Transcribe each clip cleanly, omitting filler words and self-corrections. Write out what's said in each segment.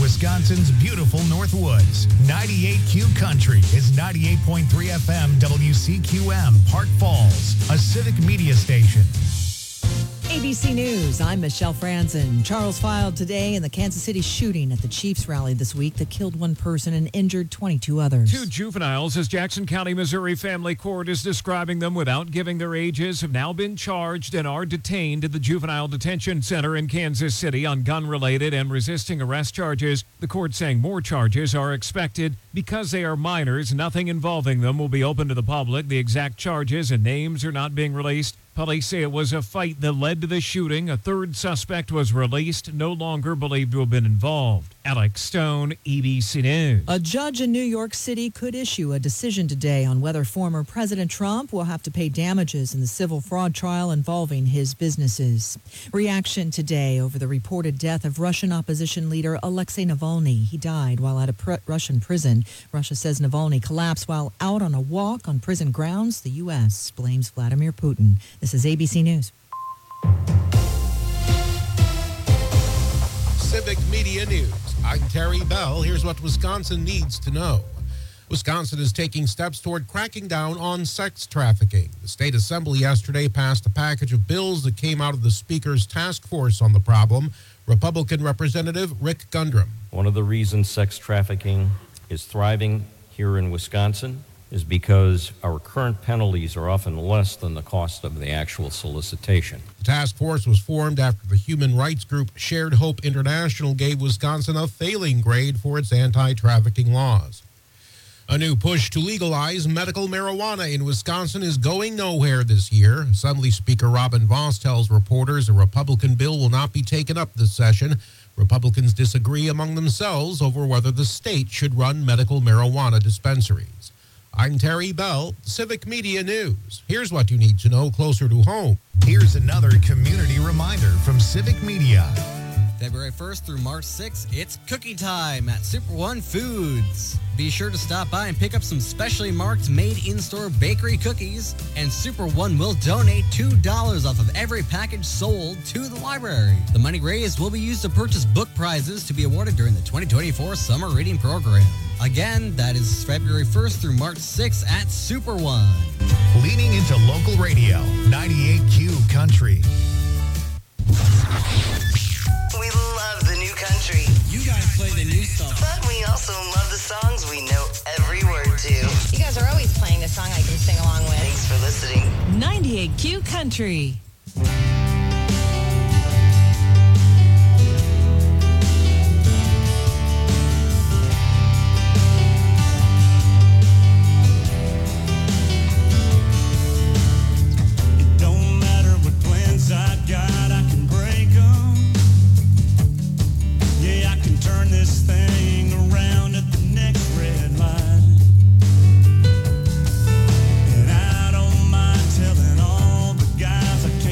Wisconsin's beautiful Northwoods. 98Q Country is 98.3 FM WCQM, Park Falls, a Civic Media station. ABC News, I'm Michelle Franzen. Charles filed today in the Kansas City shooting at the Chiefs rally this week that killed one person and injured 22 others. 2 juveniles, as Jackson County, Missouri Family Court is describing them without giving their ages, have now been charged and are detained at the Juvenile Detention Center in Kansas City on gun-related and resisting arrest charges. The court saying more charges are expected. Because they are minors, nothing involving them will be open to the public. The exact charges and names are not being released. Police say it was a fight that led to the shooting. A third suspect was released, no longer believed to have been involved. Alex Stone, ABC News. A judge in New York City could issue a decision today on whether former President Trump will have to pay damages in the civil fraud trial involving his businesses. Reaction today over the reported death of Russian opposition leader Alexei Navalny. He died while at a Russian prison. Russia says Navalny collapsed while out on a walk on prison grounds. The U.S. blames Vladimir Putin. This is ABC News. Civic Media News. I'm Terry Bell. Here's what Wisconsin needs to know. Wisconsin is taking steps toward cracking down on sex trafficking. The state assembly yesterday passed a package of bills that came out of the speaker's task force on the problem. Republican Representative Rick Gundrum. One of the reasons sex trafficking is thriving here in Wisconsin is because our current penalties are often less than the cost of the actual solicitation. The task force was formed after the human rights group Shared Hope International gave Wisconsin a failing grade for its anti-trafficking laws. A new push to legalize medical marijuana in Wisconsin is going nowhere this year. Assembly Speaker Robin Vos tells reporters a Republican bill will not be taken up this session. Republicans disagree among themselves over whether the state should run medical marijuana dispensaries. I'm Terry Bell, Civic Media News. Here's what you need to know closer to home. Here's another community reminder from Civic Media. February 1st through March 6th, it's cookie time at Super One Foods. Be sure to stop by and pick up some specially marked made in-store bakery cookies, and Super One will donate $2 off of every package sold to the library. The money raised will be used to purchase book prizes to be awarded during the 2024 Summer Reading Program. Again, that is February 1st through March 6th at Super One. Leaning into local radio, 98Q Country. We love the new country. You guys play the new stuff. But we also love the songs we know every word to. You guys are always playing a song I can sing along with. Thanks for listening. 98Q Country. And I don't mind telling all the guys I can't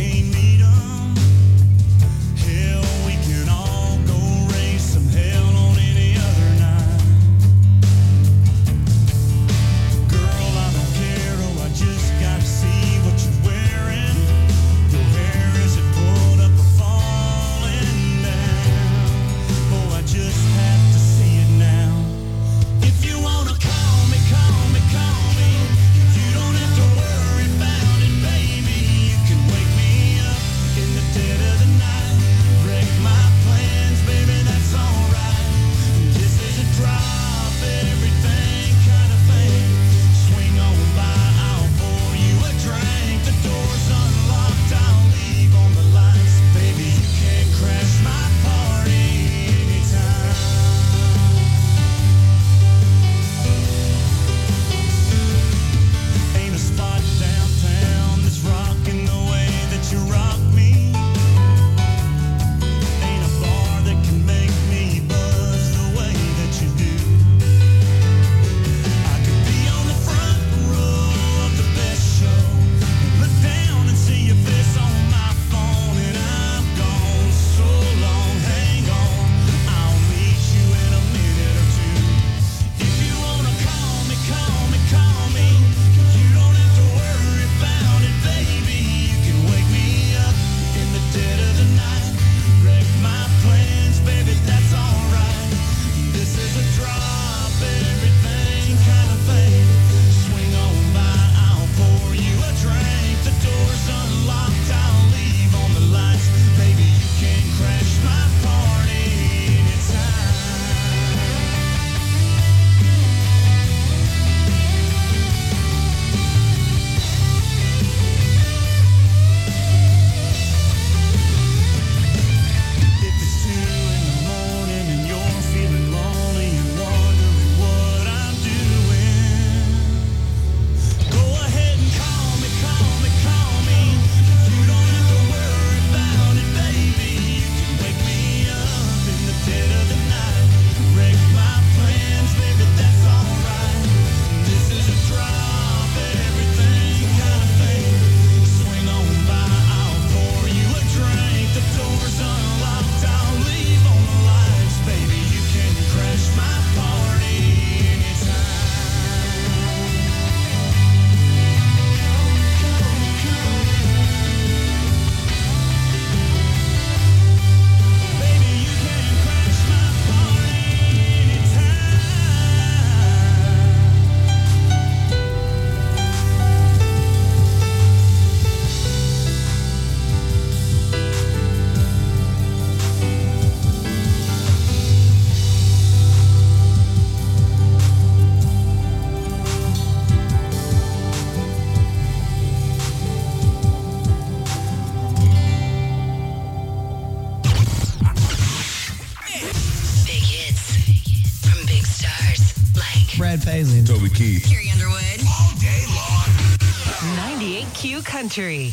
Brad Paisley. Toby Keith. Carrie Underwood. All day long. 98Q Country.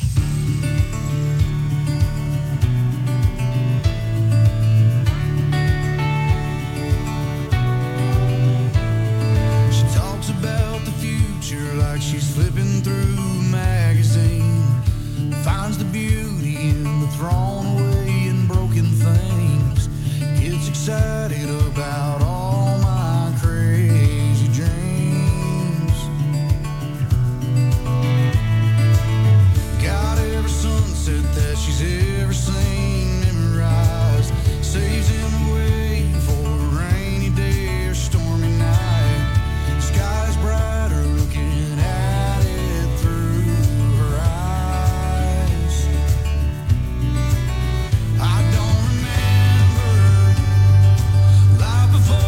She talks about the future like she's flipping through a magazine. Finds the beauty in the thrown away and broken things. Gets excited about all my crazy dreams. Got every sunset that she's ever seen memorized. Saves him away for a rainy day or stormy night. Sky's brighter looking at it through her eyes. I don't remember life before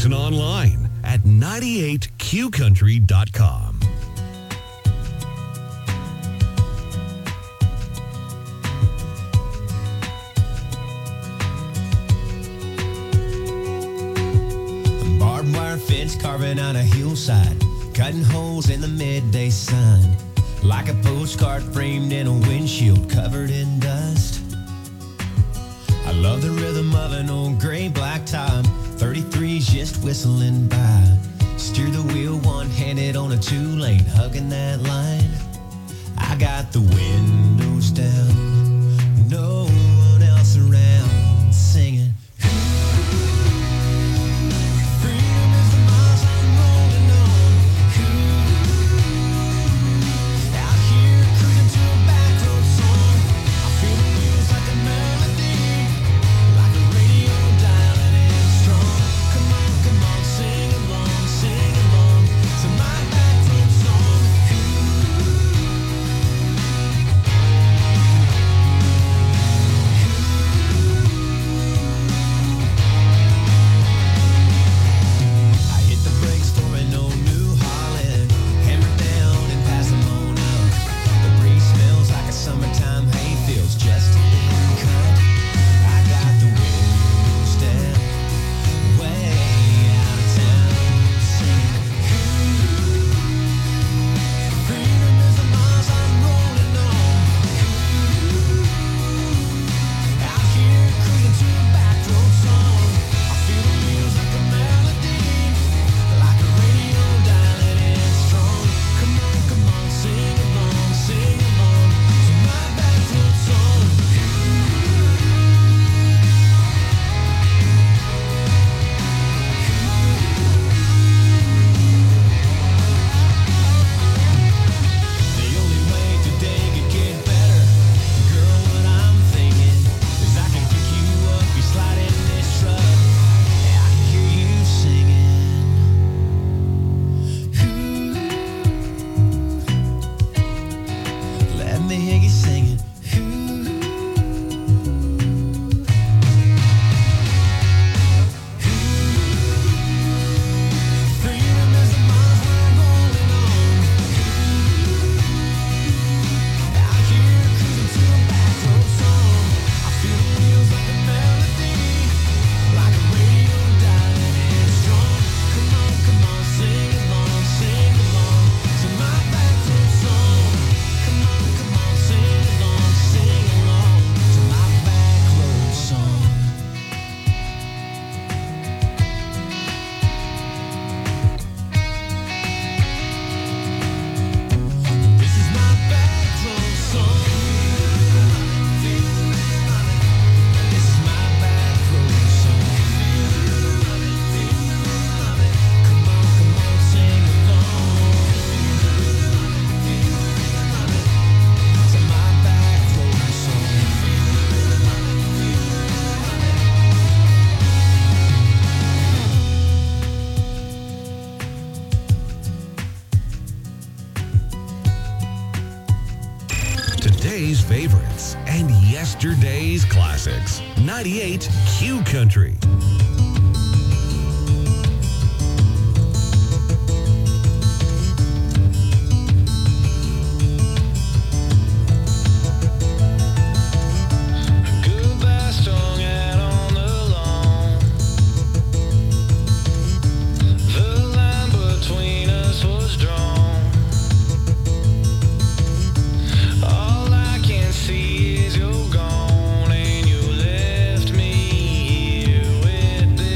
Listen online at 98qcountry.com. Barbed wire fence carving on a hillside, cutting holes in the midday sun, like a postcard framed in a windshield covered in dust. I love the rhythm of an old gray black top, 33's just whistling by. Steer the wheel one-handed on a two-lane, hugging that line. I got the windows down, no one else around, singing. Today's favorites and yesterday's classics. 98 Q Country. See is you're gone and you left me here with this.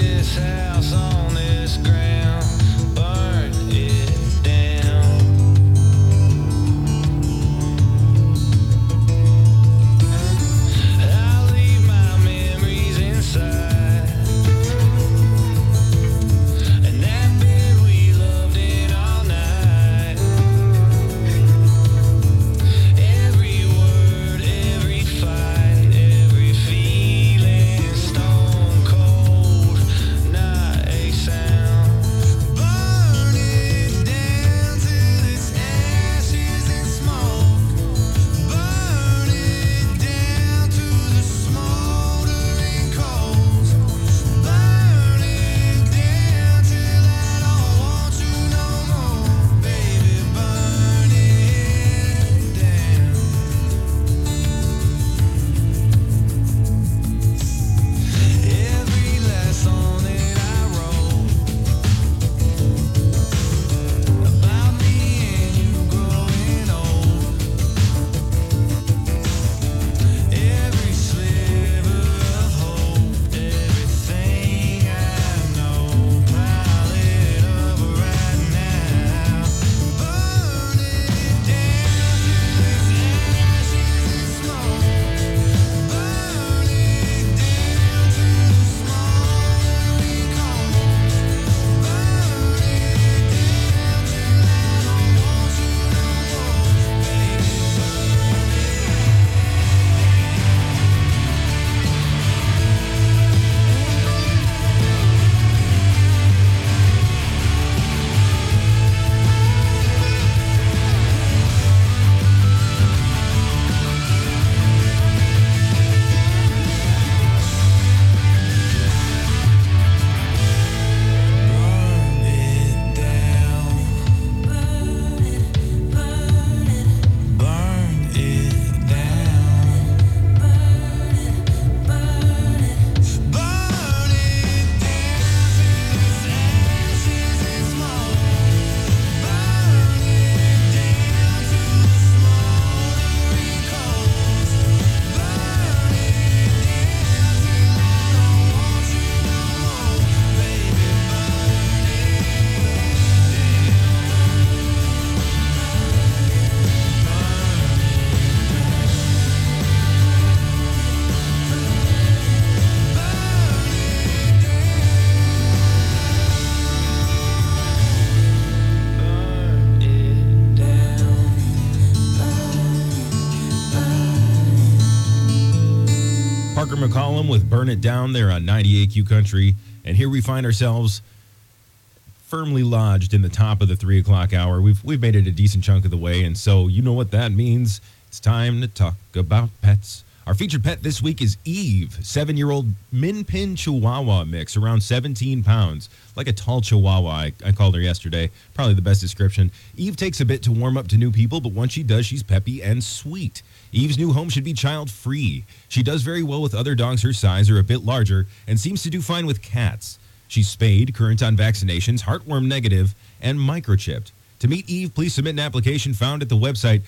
Tucker McCollum with Burn It Down there on 98Q Country. And here we find ourselves firmly lodged in the top of the 3 o'clock hour. We've made it a decent chunk of the way, and so you know what that means. It's time to talk about pets. Our featured pet this week is Eve, 7-year-old Min Pin Chihuahua mix, around 17 pounds. Like a tall Chihuahua, I called her yesterday. Probably the best description. Eve takes a bit to warm up to new people, but once she does, she's peppy and sweet. Eve's new home should be child-free. She does very well with other dogs her size or a bit larger, and seems to do fine with cats. She's spayed, current on vaccinations, heartworm negative, and microchipped. To meet Eve, please submit an application found at the website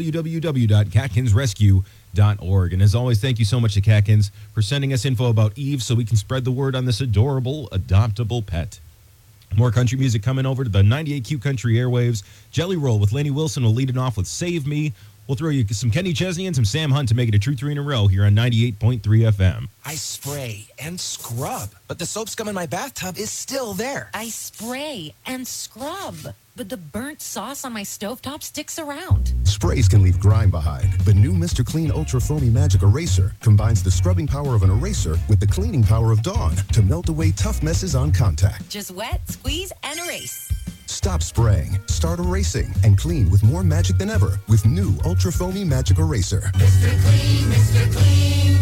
www.catkinsrescue.org. And as always, thank you so much to Catkins for sending us info about Eve so we can spread the word on this adorable, adoptable pet. More country music coming over to the 98Q Country airwaves. Jelly Roll with Lainey Wilson will lead it off with Save Me. We'll throw you some Kenny Chesney and some Sam Hunt to make it a true 3 in a row here on 98.3 FM. I spray and scrub, but the soap scum in my bathtub is still there. I spray and scrub, but the burnt sauce on my stovetop sticks around. Sprays can leave grime behind, but new Mr. Clean Ultra Foamy Magic Eraser combines the scrubbing power of an eraser with the cleaning power of Dawn to melt away tough messes on contact. Just wet, squeeze, and erase. Stop spraying, start erasing, and clean with more magic than ever with new Ultra Foamy Magic Eraser. Mr. Clean, Mr. Clean.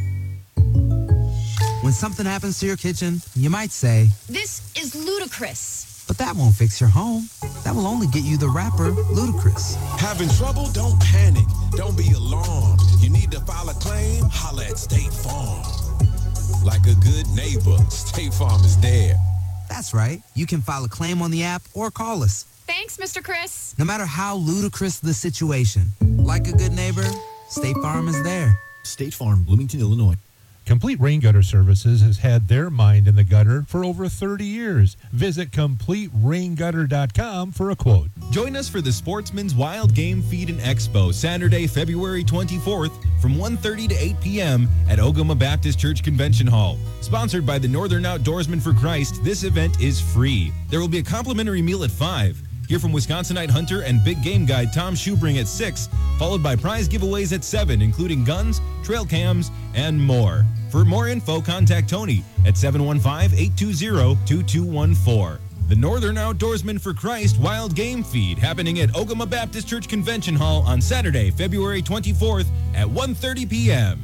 When something happens to your kitchen, you might say, "This is ludicrous." But that won't fix your home. That will only get you the rapper, Ludacris. Having trouble? Don't panic. Don't be alarmed. You need to file a claim? Holla at State Farm. Like a good neighbor, State Farm is there. That's right. You can file a claim on the app or call us. Thanks, Mr. Chris. No matter how ludicrous the situation, like a good neighbor, State Farm is there. State Farm, Bloomington, Illinois. Complete Rain Gutter Services has had their mind in the gutter for over 30 years. Visit CompleteRainGutter.com for a quote. Join us for the Sportsman's Wild Game Feed and Expo, Saturday, February 24th from 1:30 to 8 p.m. at Ogama Baptist Church Convention Hall. Sponsored by the Northern Outdoorsmen for Christ, this event is free. There will be a complimentary meal at 5. Hear from Wisconsinite hunter and big game guide Tom Schubring at 6, followed by prize giveaways at 7, including guns, trail cams, and more. For more info, contact Tony at 715-820-2214. The Northern Outdoorsman for Christ Wild Game Feed happening at Ogama Baptist Church Convention Hall on Saturday, February 24th at 1:30 p.m.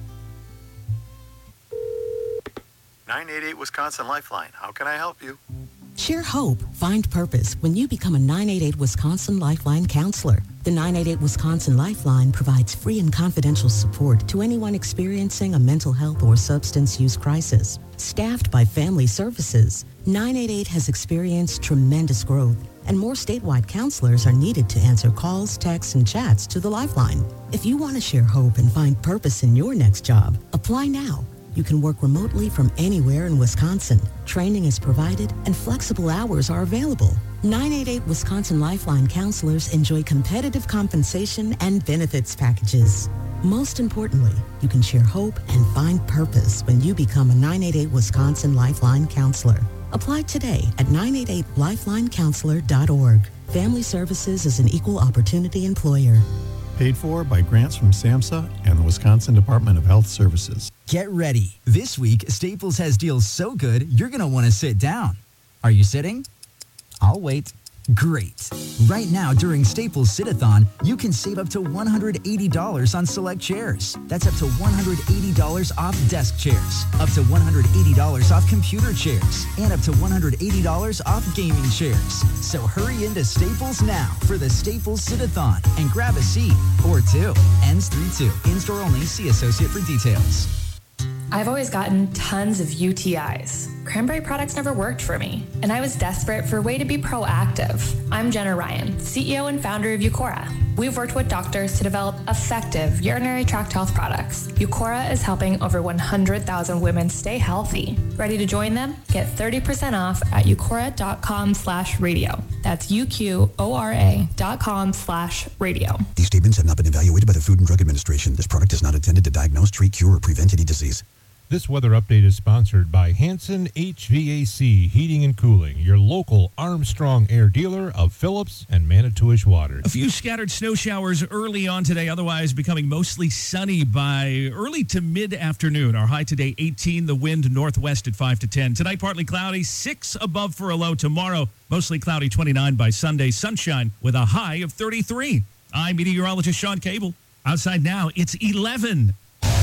988 Wisconsin Lifeline. How can I help you? Share hope, find purpose when you become a 988 Wisconsin Lifeline counselor. The 988 Wisconsin Lifeline provides free and confidential support to anyone experiencing a mental health or substance use crisis. Staffed by Family Services, 988 has experienced tremendous growth, and more statewide counselors are needed to answer calls, texts, and chats to the Lifeline. If you want to share hope and find purpose in your next job, apply now. You can work remotely from anywhere in Wisconsin. Training is provided and flexible hours are available. 988 Wisconsin Lifeline counselors enjoy competitive compensation and benefits packages. Most importantly, you can share hope and find purpose when you become a 988 Wisconsin Lifeline counselor. Apply today at 988lifelinecounselor.org. Family Services is an equal opportunity employer. Paid for by grants from SAMHSA and the Wisconsin Department of Health Services. Get ready. This week, Staples has deals so good, you're going to want to sit down. Are you sitting? I'll wait. Great. Right now, during Staples Sit-a-thon, you can save up to $180 on select chairs. That's up to $180 off desk chairs, up to $180 off computer chairs, and up to $180 off gaming chairs. So hurry into Staples now for the Staples Sit-a-thon and grab a seat or two. Ends 3/2. In-store only. See associate for details. I've always gotten tons of UTIs. Cranberry products never worked for me, and I was desperate for a way to be proactive. I'm Jenna Ryan, CEO and founder of Eucora. We've worked with doctors to develop effective urinary tract health products. Eucora is helping over 100,000 women stay healthy. Ready to join them? Get 30% off at eucora.com/radio. That's UQORA.com/radio. These statements have not been evaluated by the Food and Drug Administration. This product is not intended to diagnose, treat, cure, or prevent any disease. This weather update is sponsored by Hanson HVAC Heating and Cooling, your local Armstrong Air dealer of Phillips and Manitowish Water. A few scattered snow showers early on today, otherwise becoming mostly sunny by early to mid-afternoon. Our high today, 18, the wind northwest at 5 to 10. Tonight, partly cloudy, 6 above for a low. Tomorrow, mostly cloudy, 29 by Sunday. Sunshine with a high of 33. I'm meteorologist Sean Cable. Outside now, it's 11.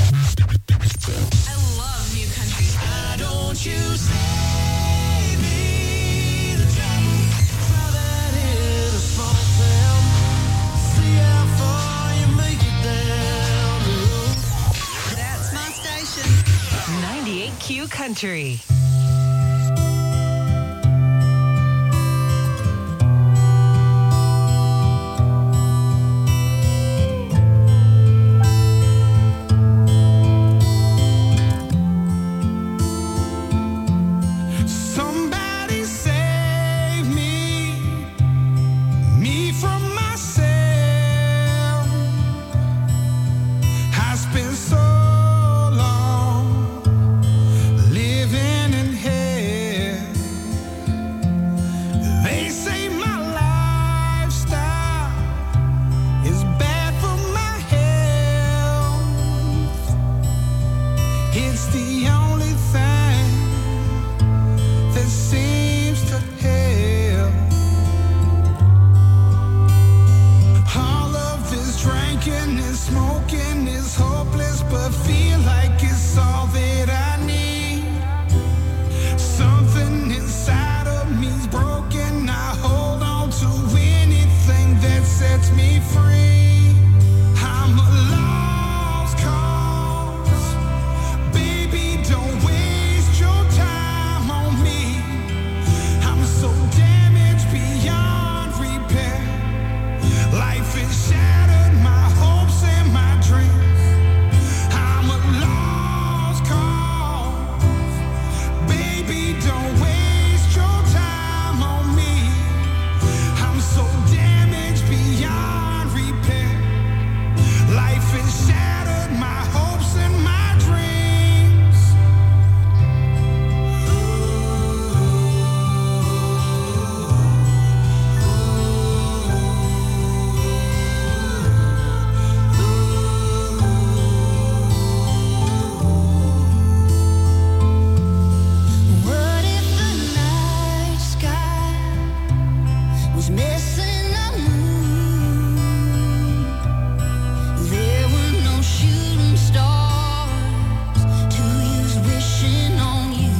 I love New Country. Why don't you save me the trouble? Try that in a small town. See how far you make it down the road. That's my station. 98Q Country. Somebody save me from myself. I spent so long living in hell. They say my lifestyle is bad for my health. It's the only thing that seems to help. All of this drinking and smoking is hopeless, but feel like it's all that I need. Something inside of me's broken. I hold on to anything that sets me free. I'm a lost cause. Baby, don't waste your time on me. I'm so damaged beyond repair. Life has shattered my hopes and my dreams. I'm a lost cause. Baby, don't waste your time on me. I'm so damaged beyond repair. Life has shattered my hopes and my dreams. What if the night sky was missing a moon? There were no shooting stars to use wishing on you.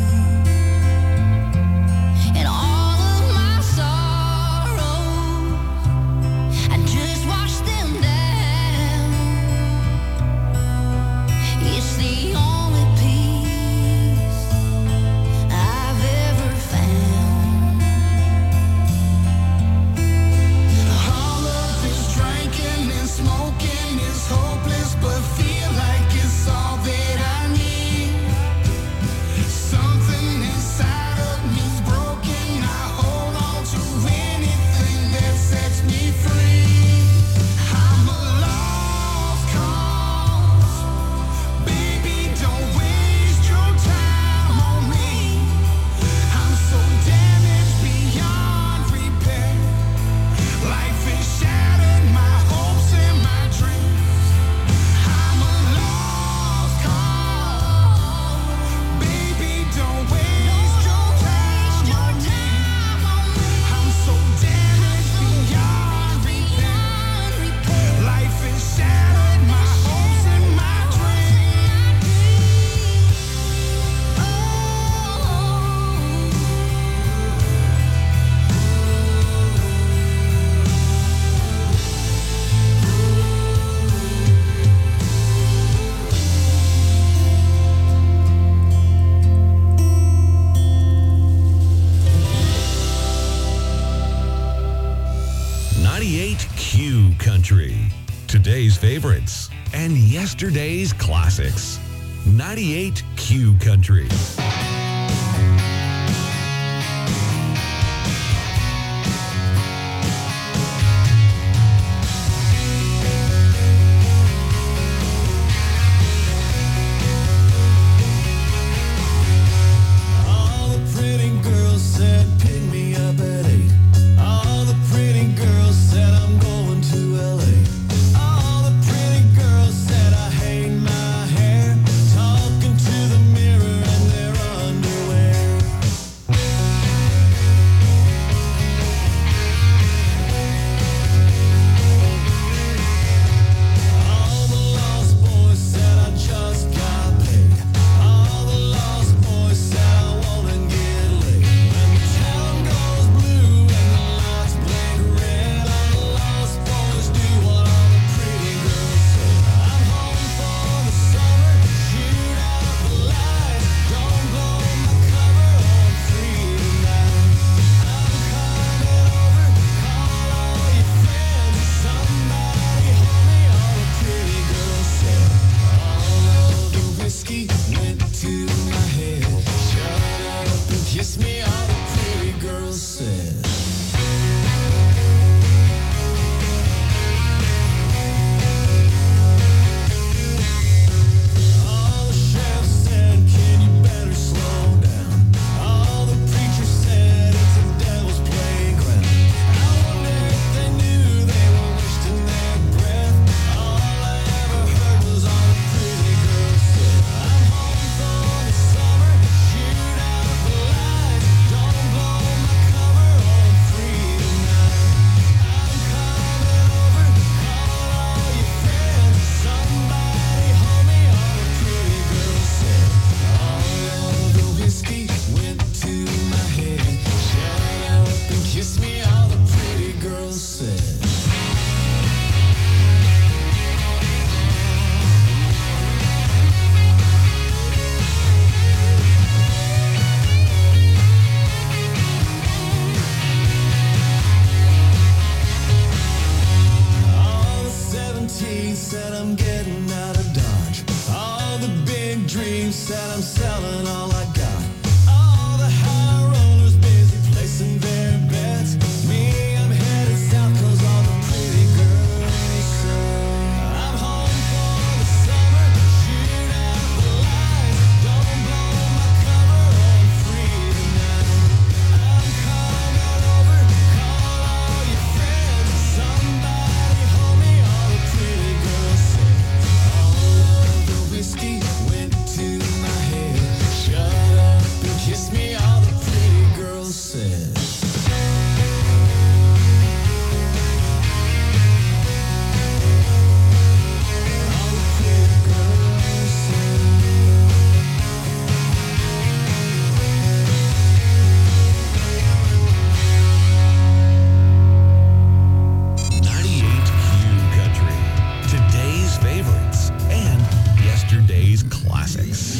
And all of my sorrows, I just washed them down. It's the only peace I've ever found. All of this drinking and smoking is hopeless, but feel like it's all that I need. Something inside of me's broken. I hold on to anything that sets me free. I'm a lost cause. Baby, don't waste your time on me. I'm so damaged beyond repair. Life has shattered my hopes and my dreams. I'm a lost cause. Baby, don't waste your time on me. I'm so damaged beyond repair. Life has shattered my hopes and my dreams. Q Country. Today's favorites and yesterday's classics. 98 Q Country. kiss me, all the pretty girls said. All the chefs said, can you better slow down? All the preachers said it's a devil's playground. I wonder if they knew they were wasting their breath. All I ever heard was all the pretty girls said. I'm home for the summer, shoot out the lights. Don't blow my cover, I'm free tonight. I'm coming over, call all your friends. Somebody hold me, all the pretty girls said. All of the whiskey went to my head. Shut up and kiss me, all the pretty girls said. All the 17 said I'm getting out of Dodge. All the big dreams said I'm selling all I got. All the high rollers busy placing their bets. Me, I'm headed south 'cause all the pretty girls say I'm home for the summer, shoot out the lights. Don't blow my cover, I'm free tonight. I'm coming over, call all your friends. Somebody hold me, all the pretty girls say. All of the whiskey went to my head. Shut up and kiss me, all the pretty girls said. All the pretty girls said. 98 Q Country. Today's favorites and yesterday's classics.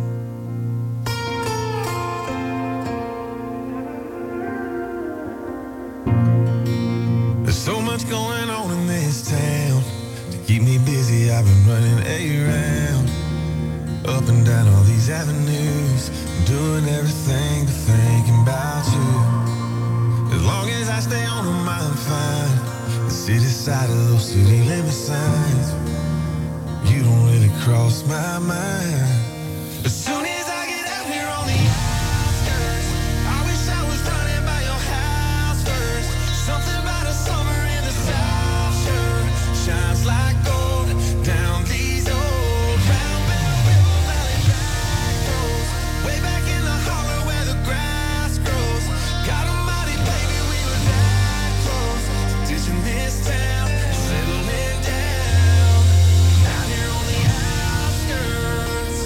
There's so much going on in this town. To keep me busy, I've been running around. Up and down all these avenues. Doing everything but thinking about you. As long as I stay on them, I'm fine. The city side of those city limit signs. You don't really cross my mind. As soon as I get out here on the outskirts, I wish I was running by your house first. Something about a summer in the South sure shines like gold down these old Round Bell River Valley back roads. Way back in the hollow where the grass grows. God almighty, baby, we were that close to ditching this town, settling down out here on the outskirts.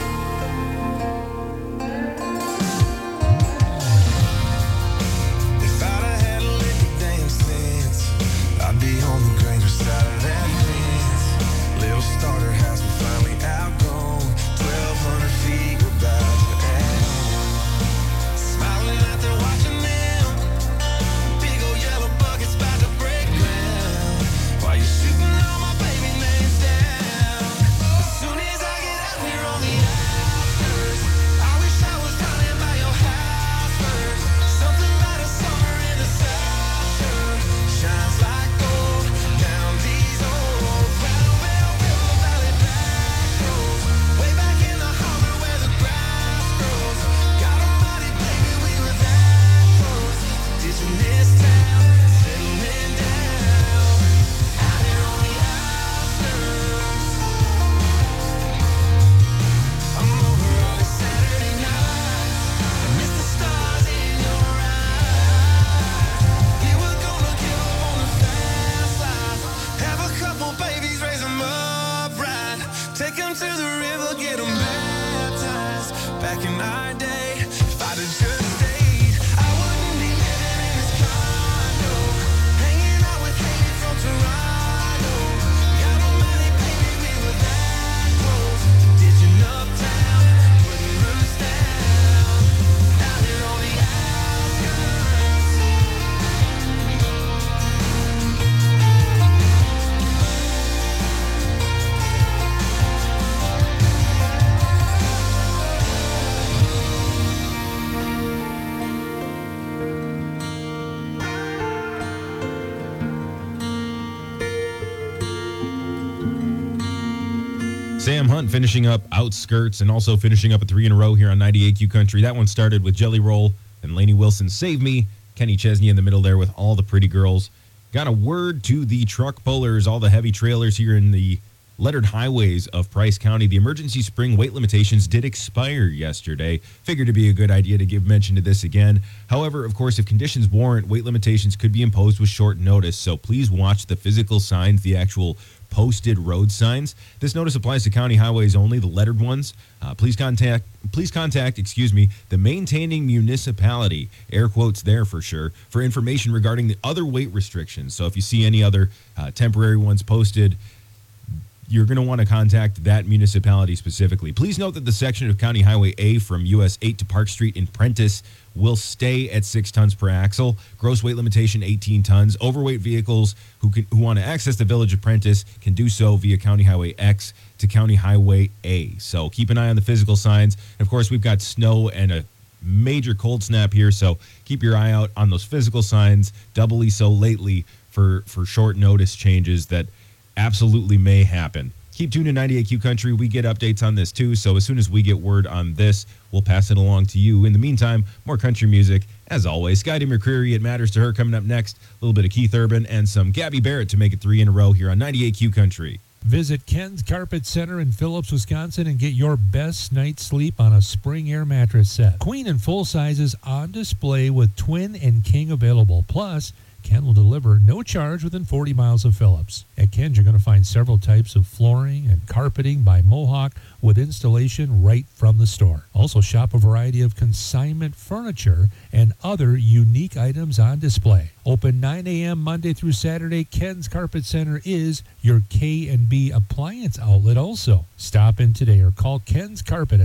If I'd have had a lick of damn sense, I'd be on the greater side of that fence. Little starter house, we finally outgrown. 1,200 feet, we're about to end. Smiling out there watching them. Big old yellow buckets about to break ground. While you're shooting all my baby names down. As soon as I get out here on the outskirts, I wish I was running by your house first. Something about a summer in the South sure shines like gold down these old Round Bell River Valley back roads. Way back in the hollow where the grass grows. God almighty, baby, we were that close to ditching this town, settling down out here on the outskirts. I'm over all these Saturday nights. I miss the stars in your eyes. Yeah, we're gonna give up on the fast life. Have a couple babies, raise them up right. Take them to the river, get them baptized. Back in our day, if I'd have just stayed, I wouldn't be living in this condo, hanging out with Katie from Toronto. God almighty, baby, we were that close to ditching uptown, putting roots down out here on the outskirts. Sam Hunt finishing up Outskirts and also finishing up a 3 in a row here on 98Q Country. That one started with Jelly Roll and Lainey Wilson, Save Me. Kenny Chesney in the middle there with All the Pretty Girls. Got a word to the truck pullers, all the heavy trailers here in the lettered highways of Price County. The emergency spring weight limitations did expire yesterday. Figured it'd be a good idea to give mention to this again. However, of course, if conditions warrant, weight limitations could be imposed with short notice. So please watch the physical signs, the actual posted road signs. This notice applies to county highways only, the lettered ones. Please contact, the maintaining municipality, air quotes there for sure, for information regarding the other weight restrictions. So if you see any other temporary ones posted, you're going to want to contact that municipality specifically. Please note that the section of County Highway A from US 8 to Park Street in Prentice will stay at 6 tons per axle. Gross weight limitation 18 tons. Overweight vehicles who want to access the village of Prentice can do so via County Highway X to County Highway A. So keep an eye on the physical signs. And of course, we've got snow and a major cold snap here, so keep your eye out on those physical signs, doubly so lately for short notice changes that absolutely may happen. Keep tuned to 98Q Country. We get updates on this too, so as soon as we get word on this, we'll pass it along to you. In the meantime, more country music. As always, Skydy McCreary, It Matters to Her coming up next. A little bit of Keith Urban and some Gabby Barrett to make it 3 in a row here on 98Q Country. Visit Ken's Carpet Center in Phillips, Wisconsin and get your best night's sleep on a spring air mattress set. Queen and full sizes on display with twin and king available. Plus, Ken will deliver no charge within 40 miles of Phillips. At Ken's, you're going to find several types of flooring and carpeting by Mohawk with installation right from the store. Also shop a variety of consignment furniture and other unique items on display. Open 9 a.m. Monday through Saturday, Ken's Carpet Center is your K&B appliance outlet also. Stop in today or call Ken's Carpet at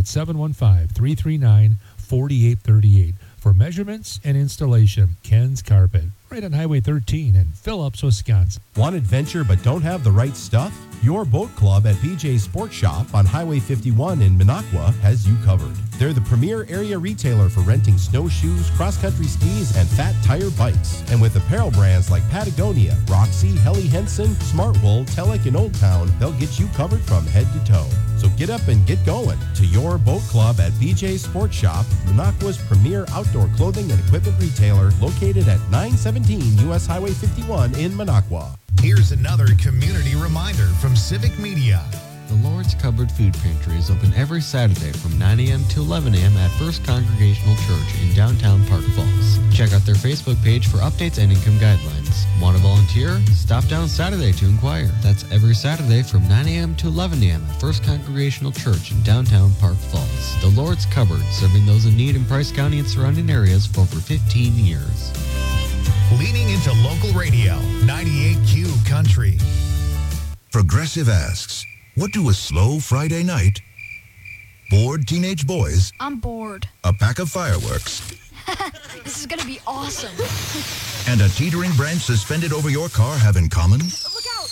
715-339-4838 for measurements and installation. Ken's Carpet, right on Highway 13 in Phillips, Wisconsin. Want adventure but don't have the right stuff? Your boat club at BJ's Sports Shop on Highway 51 in Minocqua has you covered. They're the premier area retailer for renting snowshoes, cross-country skis, and fat tire bikes. And with apparel brands like Patagonia, Roxy, Helly Hansen, Smartwool, Telek, and Old Town, they'll get you covered from head to toe. So get up and get going to your boat club at BJ's Sports Shop, Minocqua's premier outdoor clothing and equipment retailer, located at 917 U.S. Highway 51 in Minocqua. Here's another community reminder from Civic Media. The Lord's Cupboard Food Pantry is open every Saturday from 9 a.m. to 11 a.m. at First Congregational Church in downtown Park Falls. Check out their Facebook page for updates and income guidelines. Want to volunteer? Stop down Saturday to inquire. That's every Saturday from 9 a.m. to 11 a.m. at First Congregational Church in downtown Park Falls. The Lord's Cupboard, serving those in need in Price County and surrounding areas for over 15 years. Leaning into local radio, 98Q Country. Progressive asks, what do a slow Friday night, bored teenage boys, I'm bored, a pack of fireworks, this is going to be awesome, and a teetering branch suspended over your car have in common? Look out!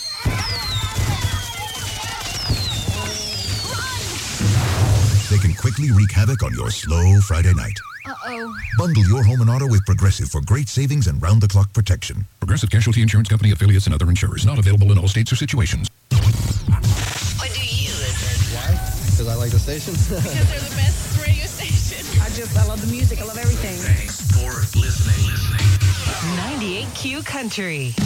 They can quickly wreak havoc on your slow Friday night. Uh-oh. Bundle your home and auto with Progressive for great savings and round-the-clock protection. Progressive Casualty Insurance Company, affiliates, and other insurers. Not available in all states or situations. Why do you listen? Why? Because I like the station. Because they're the best radio station. I love the music. I love everything. Thanks for listening. 98Q Country.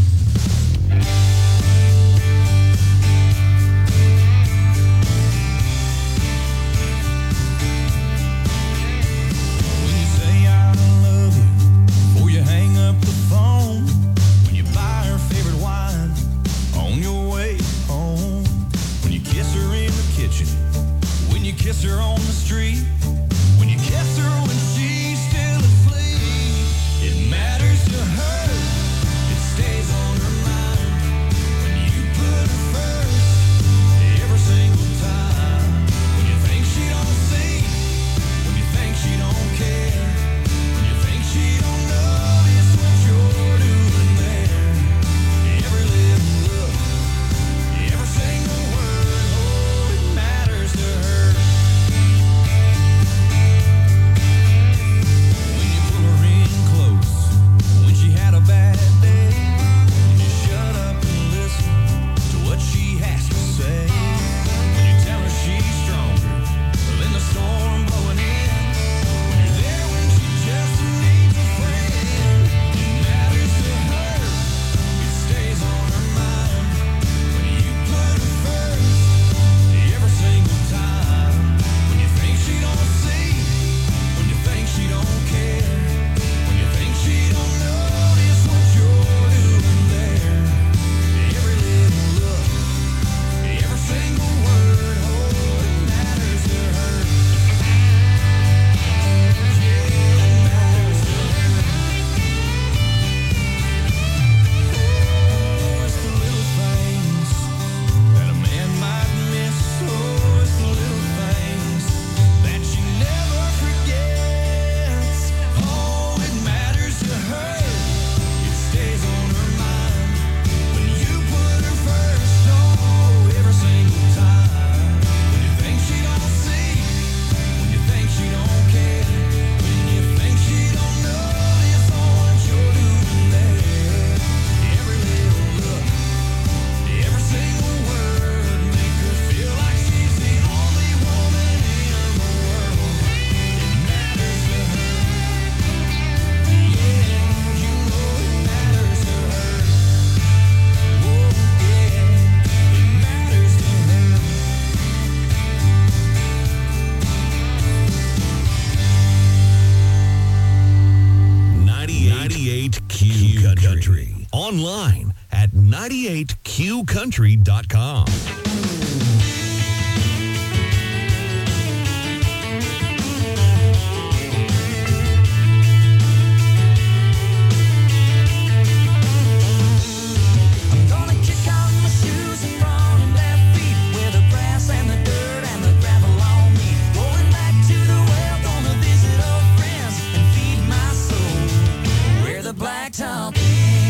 Kiss her on the street, when you kiss her when she's still asleep, it matters to her, it stays on her mind, when you put her first, every single time, when you think she don't see, when you think she don't care, when you think she don't notice what you're doing there, every little look, every single word, oh, it matters to her. Country. Online at 98qcountry.com. Blacktop ends.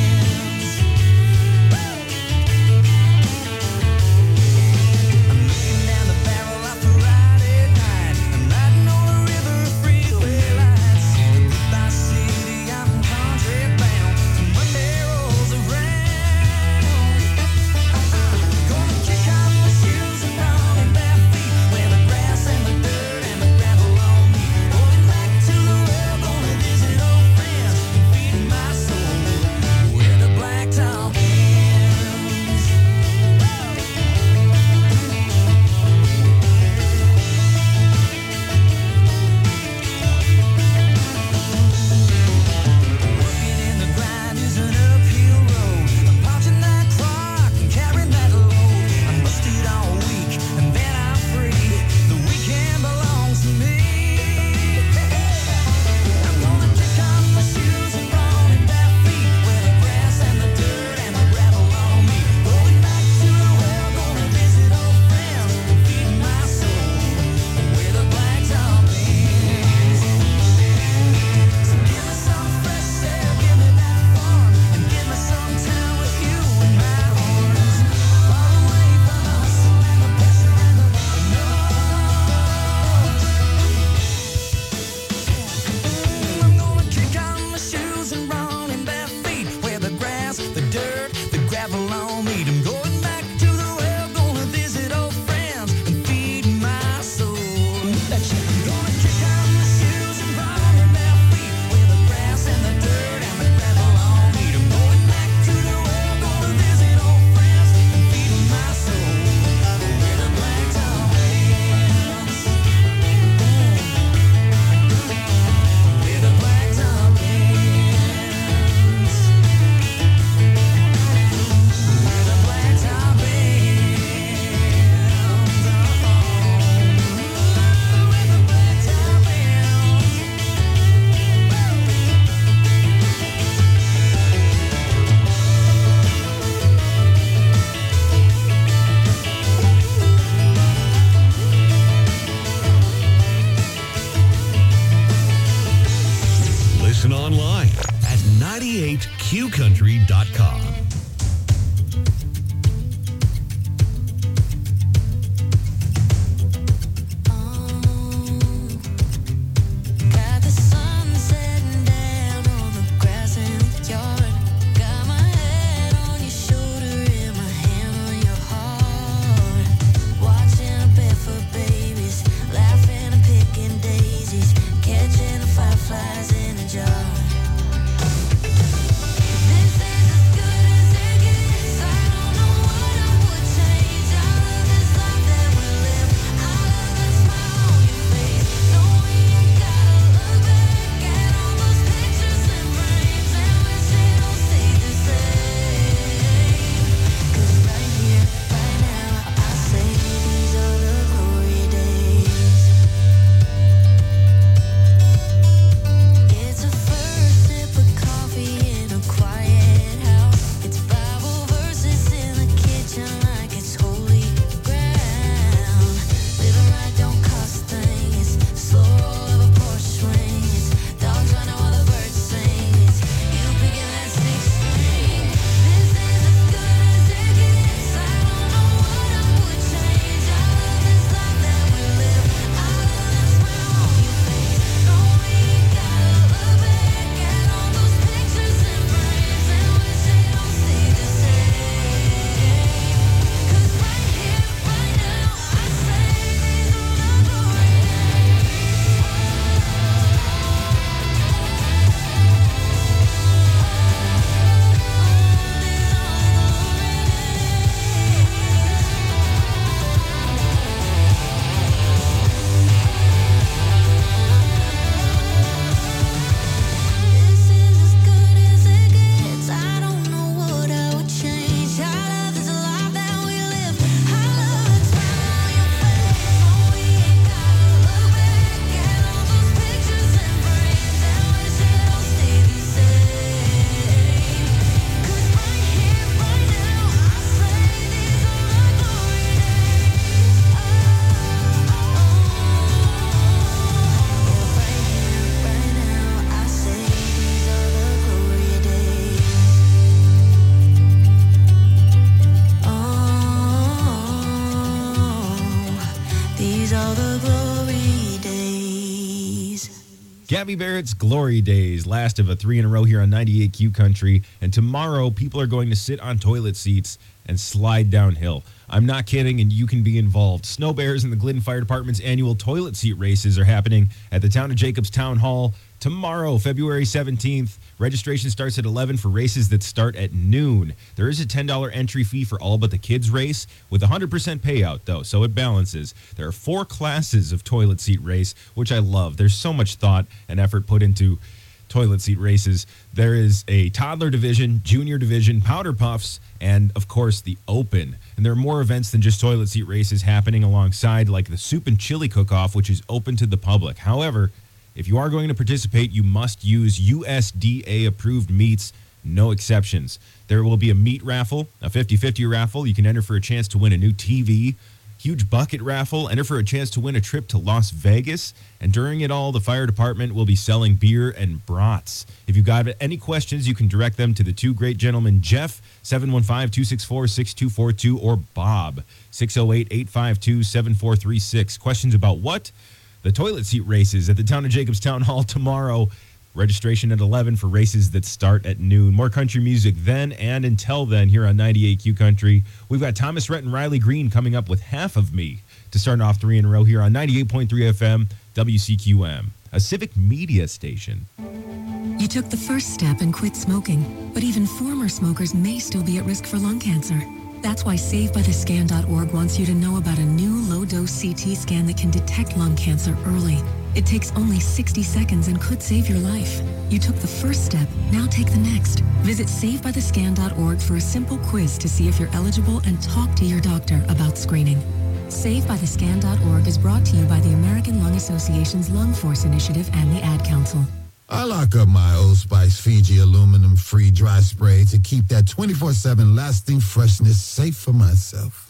online at 98qcountry.com. Flies in a jar. This is as good as Gabby Barrett's Glory Days, last of a 3 in a row here on 98Q Country. And tomorrow, people are going to sit on toilet seats and slide downhill. I'm not kidding, and you can be involved. Snow Bears and the Glidden Fire Department's annual toilet seat races are happening at the Town of Jacobs Town Hall tomorrow, February 17th. Registration starts at 11 for races that start at noon. There is a $10 entry fee for all but the kids race with 100% payout, though, so it balances. There are 4 classes of toilet seat race, which I love. There's so much thought and effort put into toilet seat races. There is a toddler division, junior division, powder puffs, and of course the open. And there are more events than just toilet seat races happening alongside, like the soup and chili cook-off, which is open to the public. However, if you are going to participate, you must use USDA approved meats, no exceptions. There will be a meat raffle, a 50-50 raffle. You can enter for a chance to win a new TV, huge bucket raffle, enter for a chance to win a trip to Las Vegas. And during it all, the fire department will be selling beer and brats. If you've got any questions, you can direct them to the 2 great gentlemen, Jeff, 715-264-6242, or Bob, 608-852-7436. Questions about what? The toilet seat races at the Town of Jacobs Town Hall tomorrow. Registration at 11 for races that start at noon. More country music then and until then here on 98Q Country. We've got Thomas Rhett and Riley Green coming up with Half of Me to start off 3 in a row here on 98.3 FM WCQM, a civic media station. You took the first step and quit smoking, but even former smokers may still be at risk for lung cancer. That's why SaveByTheScan.org wants you to know about a new low-dose CT scan that can detect lung cancer early. It takes only 60 seconds and could save your life. You took the first step, now take the next. Visit SaveByTheScan.org for a simple quiz to see if you're eligible and talk to your doctor about screening. SaveByTheScan.org is brought to you by the American Lung Association's Lung Force Initiative and the Ad Council. I lock up my Old Spice Fiji aluminum-free dry spray to keep that 24/7 lasting freshness safe for myself.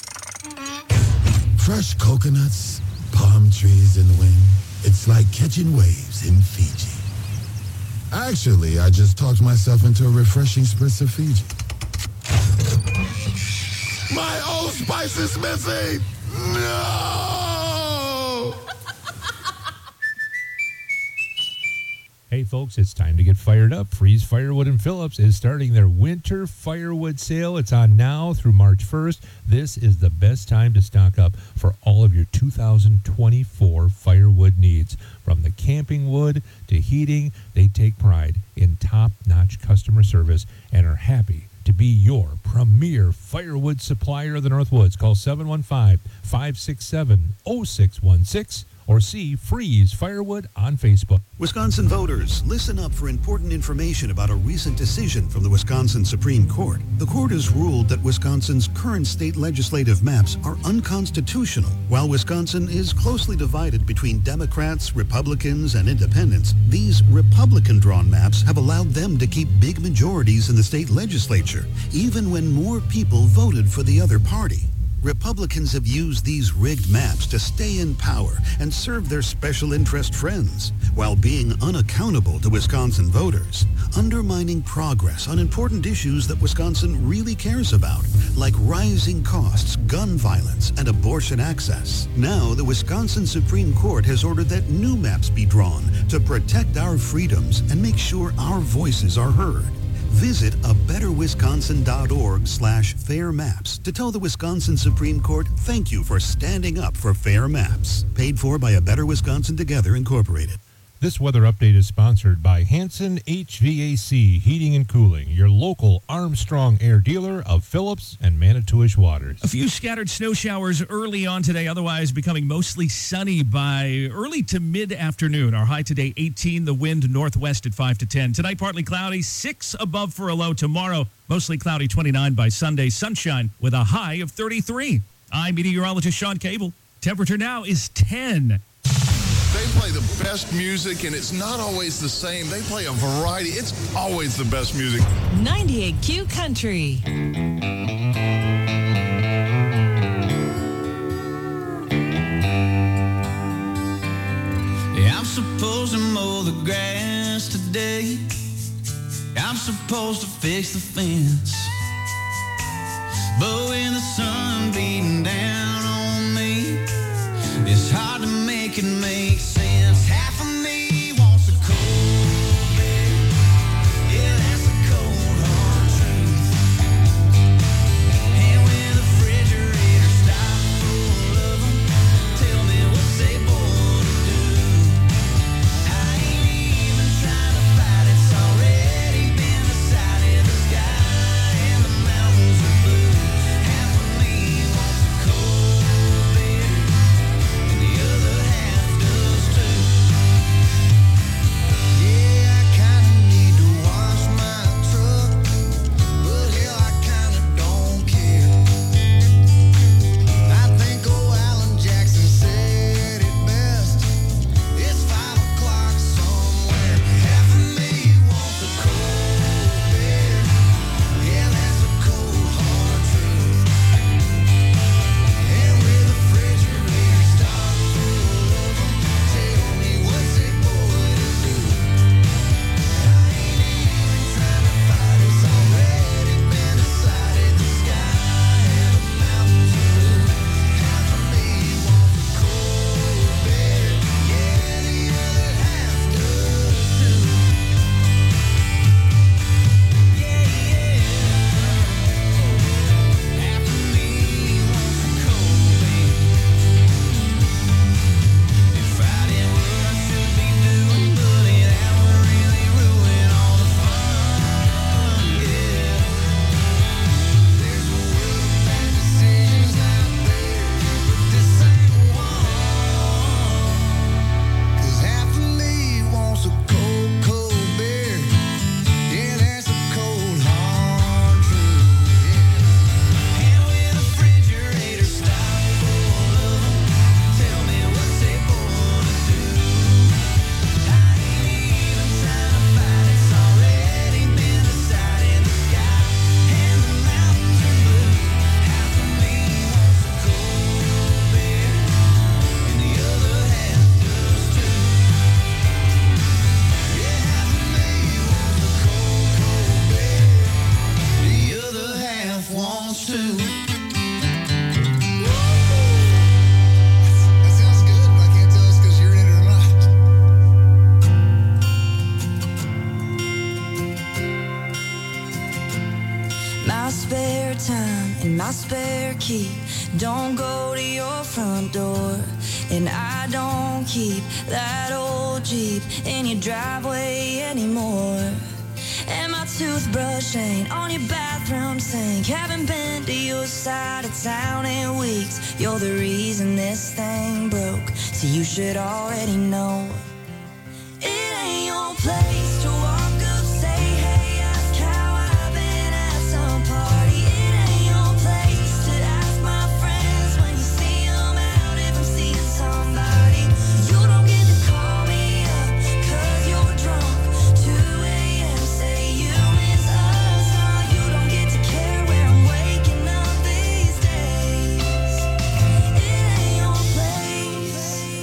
Fresh coconuts, palm trees in the wind. It's like catching waves in Fiji. Actually, I just talked myself into a refreshing spritz of Fiji. My Old Spice is missing! No! Hey folks, it's time to get fired up. Freeze Firewood and Phillips is starting their winter firewood sale. It's on now through March 1st. This is the best time to stock up for all of your 2024 firewood needs. From the camping wood to heating, they take pride in top-notch customer service and are happy to be your premier firewood supplier of the Northwoods. Call 715-567-0616 or see Freeze Firewood on Facebook. Wisconsin voters, listen up for important information about a recent decision from the Wisconsin Supreme Court. The court has ruled that Wisconsin's current state legislative maps are unconstitutional. While Wisconsin is closely divided between Democrats, Republicans, and independents, these Republican-drawn maps have allowed them to keep big majorities in the state legislature, even when more people voted for the other party. Republicans have used these rigged maps to stay in power and serve their special interest friends while being unaccountable to Wisconsin voters, undermining progress on important issues that Wisconsin really cares about, like rising costs, gun violence, and abortion access. Now, the Wisconsin Supreme Court has ordered that new maps be drawn to protect our freedoms and make sure our voices are heard. Visit abetterwisconsin.org/fair maps to tell the Wisconsin Supreme Court thank you for standing up for fair maps. Paid for by A Better Wisconsin Together, Incorporated. This weather update is sponsored by Hanson HVAC Heating and Cooling, your local Armstrong Air dealer of Phillips and Manitowish Waters. A few scattered snow showers early on today, otherwise becoming mostly sunny by early to mid-afternoon. Our high today, 18, the wind northwest at 5 to 10. Tonight, partly cloudy, 6 above for a low. Tomorrow, mostly cloudy, 29 by Sunday. Sunshine with a high of 33. I'm meteorologist Sean Cable. Temperature now is 10. They play the best music, and it's not always the same. They play a variety. It's always the best music. 98Q Country. Yeah, I'm supposed to mow the grass today. I'm supposed to fix the fence. But when the sun beating down on me, it's hard to make it make sense. Half of me wants a cold time in my spare key. Don't go to your front door. And I don't keep that old Jeep in your driveway anymore. And my toothbrush ain't on your bathroom sink. Haven't been to your side of town in weeks. You're the reason this thing broke, so you should already know. It ain't your place to walk up, say, hey, ask how I've been at some party. It ain't your place to ask my friends when you see them out if I'm seeing somebody. You don't get to call me up 'cause you're drunk. 2 a.m. say you miss us. Oh, you don't get to care where I'm waking up these days. It ain't your place.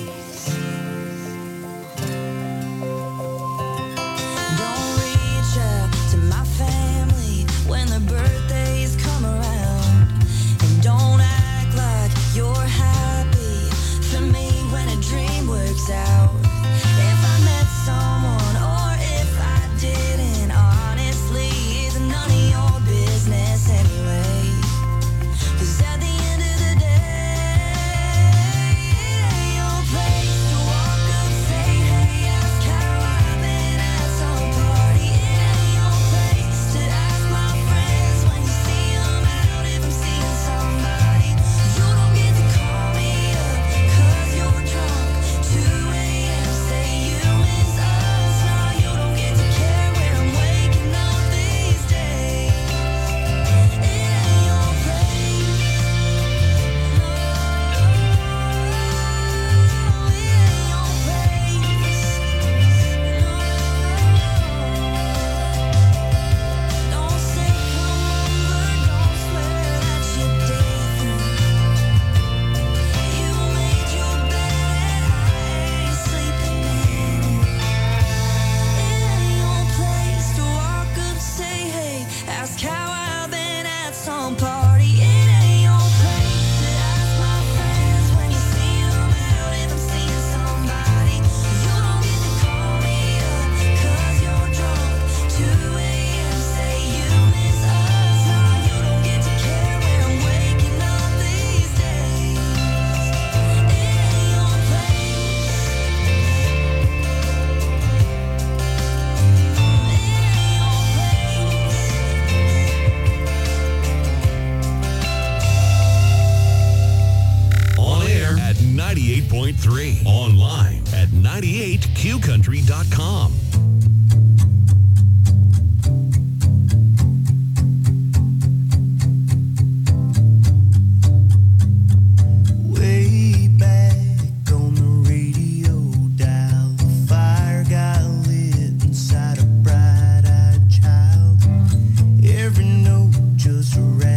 Don't reach out to my family when their birthdays come around. And don't act like you're happy for me when a dream works out. If I met someone or if I didn't, honestly, it's none of your business anyway. 'Cause at the end of the day, it ain't your place to walk up, say, hey, ask how I've been at some party. It ain't your place to ask my friends when you see them out if I'm seeing somebody. You don't get to call me up 'cause you're drunk. 2 a.m. say you miss us. No, you don't get to care where I'm waking up these days. It ain't your place. Don't say come over, don't swear that you're different. You made your bed and I ain't sleeping in it. It ain't your place to walk up, say hey, ask how I've been at some party. It ain't your place to ask my friends when you see them out if I'm seeing somebody. You don't get to call me up 'cause you're drunk. 2 a.m. say you miss us. No, you don't get to care where I'm waking up these days. It ain't your place. On air at 98.3. Online at 98qcountry.com. Way back on the radio dial, the fire got lit inside a bright-eyed child. Every note just rang.